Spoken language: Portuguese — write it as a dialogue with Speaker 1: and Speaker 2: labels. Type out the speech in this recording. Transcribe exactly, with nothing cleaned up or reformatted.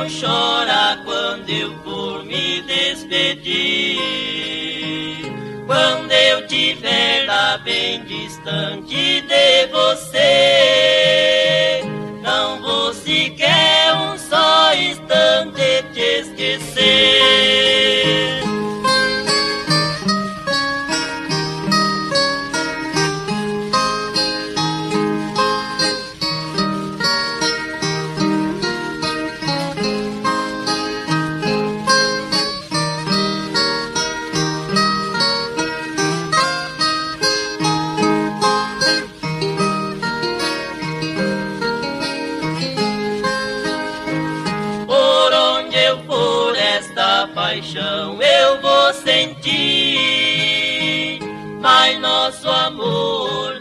Speaker 1: chorar quando eu for me despedir. Quando eu tiver lá bem distante de você, não vou sequer um só instante te esquecer. Paixão eu vou sentir, mas nosso amor